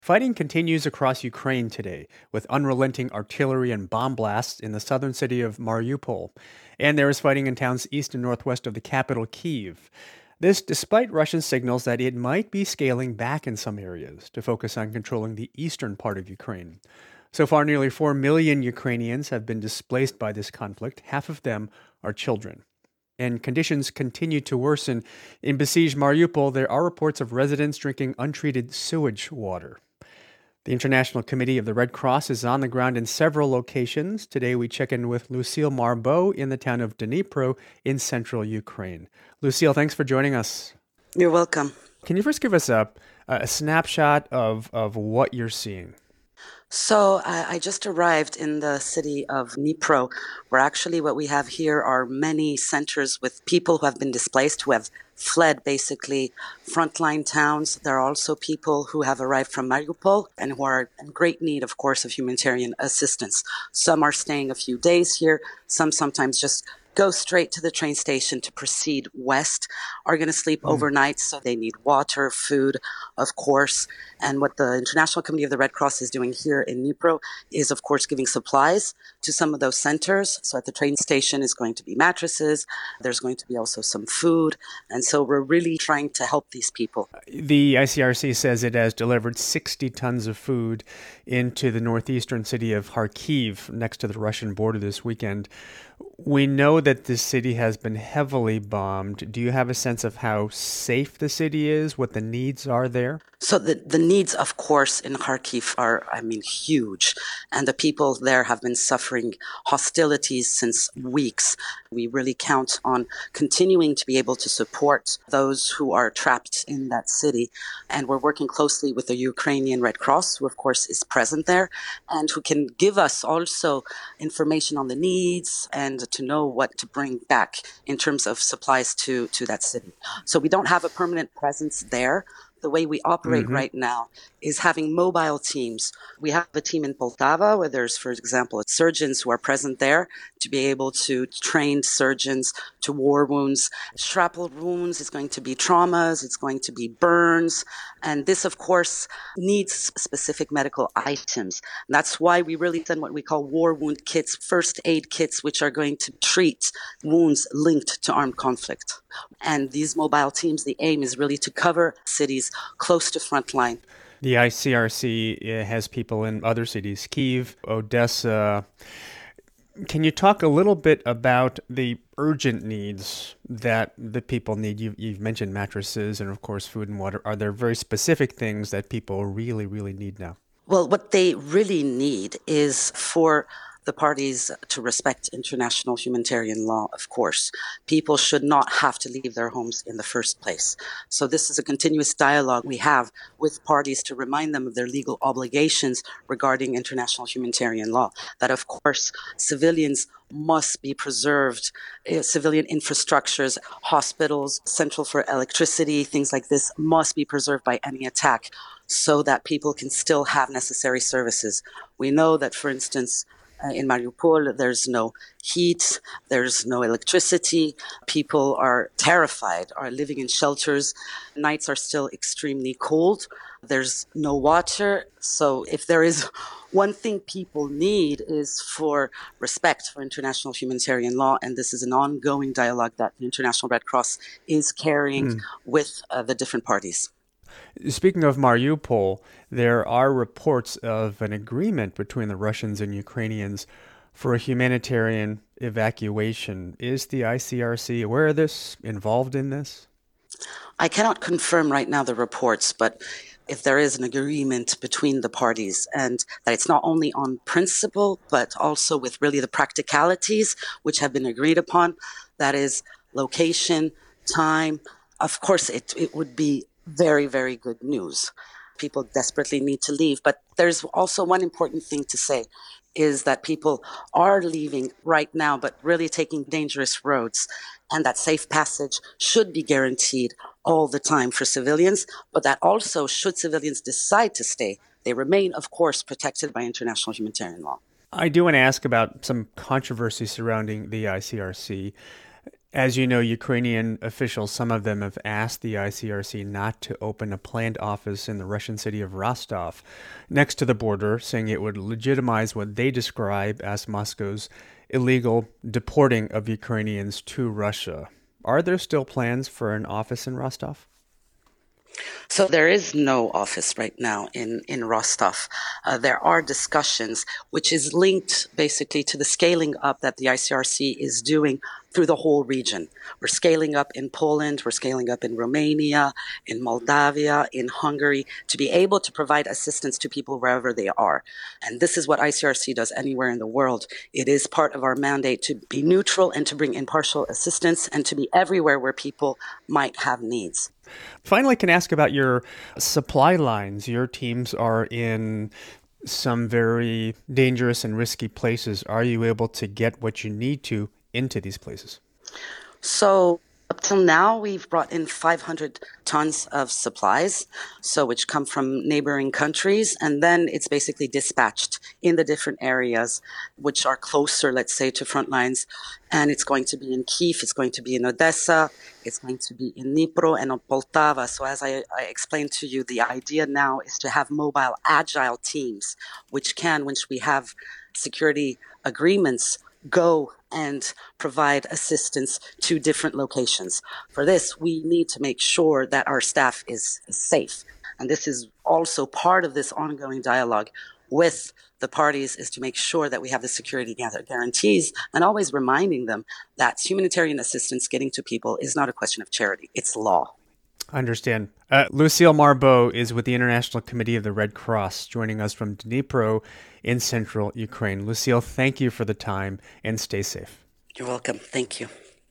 Fighting continues across Ukraine today, with unrelenting artillery and bomb blasts in the southern city of Mariupol. And there is fighting in towns east and northwest of the capital, Kyiv. This despite Russian signals that it might be scaling back in some areas to focus on controlling the eastern part of Ukraine. So far, nearly 4 million Ukrainians have been displaced by this conflict. Half of them are children. And conditions continue to worsen. In besieged Mariupol, there are reports of residents drinking untreated sewage water. The International Committee of the Red Cross is on the ground in several locations. Today we check in with Lucille Marbeau in the town of Dnipro in central Ukraine. Lucille, thanks for joining us. You're welcome. Can you first give us a snapshot of what you're seeing? So I just arrived in the city of Dnipro, where actually what we have here are many centers with people who have been displaced, who have fled basically frontline towns. There are also people who have arrived from Mariupol and who are in great need, of course, of humanitarian assistance. Some are staying a few days here. Some sometimes just go straight to the train station to proceed west, are going to sleep overnight, so they need water, food, of course. And what the International Committee of the Red Cross is doing here in Dnipro is, of course, giving supplies to some of those centers. So at the train station is going to be mattresses. There's going to be also some food. And so we're really trying to help these people. The ICRC says it has delivered 60 tons of food into the northeastern city of Kharkiv, next to the Russian border this weekend. We know that this city has been heavily bombed. Do you have a sense of how safe the city is, what the needs are there? So the needs, of course, in Kharkiv are, huge. And the people there have been suffering hostilities since weeks. We really count on continuing to be able to support those who are trapped in that city. And we're working closely with the Ukrainian Red Cross, who, of course, is present there and who can give us also information on the needs and to know what to bring back in terms of supplies to that city. So we don't have a permanent presence there. The way we operate right now is having mobile teams. We have a team in Poltava where there's, for example, surgeons who are present there to be able to train surgeons to war wounds. Shrapnel wounds is going to be traumas, it's going to be burns. And this, of course, needs specific medical items. And that's why we really send what we call war wound kits, first aid kits, which are going to treat wounds linked to armed conflict. And these mobile teams, the aim is really to cover cities close to frontline. The ICRC has people in other cities, Kyiv, Odessa. Can you talk a little bit about the urgent needs that the people need? You've mentioned mattresses and, of course, food and water. Are there very specific things that people really, really need now? Well, what they really need is for the parties to respect international humanitarian law, of course. People should not have to leave their homes in the first place. So this is a continuous dialogue we have with parties to remind them of their legal obligations regarding international humanitarian law. That, of course, civilians must be preserved. Civilian infrastructures, hospitals, central for electricity, things like this must be preserved by any attack so that people can still have necessary services. We know that, for instance, in Mariupol, there's no heat, there's no electricity. People are terrified, are living in shelters. Nights are still extremely cold. There's no water. So if there is one thing people need is for respect for international humanitarian law. And this is an ongoing dialogue that the International Red Cross is carrying with the different parties. Speaking of Mariupol, there are reports of an agreement between the Russians and Ukrainians for a humanitarian evacuation. Is the ICRC aware of this, involved in this? I cannot confirm right now the reports, but if there is an agreement between the parties and that it's not only on principle, but also with really the practicalities which have been agreed upon, that is location, time, of course it would be very, very good news. People desperately need to leave. But there's also one important thing to say is that people are leaving right now, but really taking dangerous roads. And that safe passage should be guaranteed all the time for civilians, but that also, should civilians decide to stay, they remain, of course, protected by international humanitarian law. I do want to ask about some controversy surrounding the ICRC. As you know, Ukrainian officials, some of them have asked the ICRC not to open a planned office in the Russian city of Rostov next to the border, saying it would legitimize what they describe as Moscow's illegal deporting of Ukrainians to Russia. Are there still plans for an office in Rostov? So there is no office right now in Rostov. There are discussions, which is linked basically to the scaling up that the ICRC is doing through the whole region. We're scaling up in Poland, we're scaling up in Romania, in Moldavia, in Hungary, to be able to provide assistance to people wherever they are. And this is what ICRC does anywhere in the world. It is part of our mandate to be neutral and to bring impartial assistance and to be everywhere where people might have needs. Finally, can I ask about your supply lines? Your teams are in some very dangerous and risky places. Are you able to get what you need to into these places? So up till now, we've brought in 500 tons of supplies, so which come from neighboring countries, and then it's basically dispatched in the different areas which are closer, let's say, to front lines. And it's going to be in Kiev, it's going to be in Odessa, it's going to be in Dnipro and Poltava. So as I explained to you, the idea now is to have mobile, agile teams, which can, once we have security agreements, go and provide assistance to different locations. For this, we need to make sure that our staff is safe. And this is also part of this ongoing dialogue with the parties, is to make sure that we have the security guarantees and always reminding them that humanitarian assistance getting to people is not a question of charity, it's law. I understand. Lucille Marbeau is with the International Committee of the Red Cross, joining us from Dnipro in central Ukraine. Lucille, thank you for the time and stay safe. You're welcome. Thank you.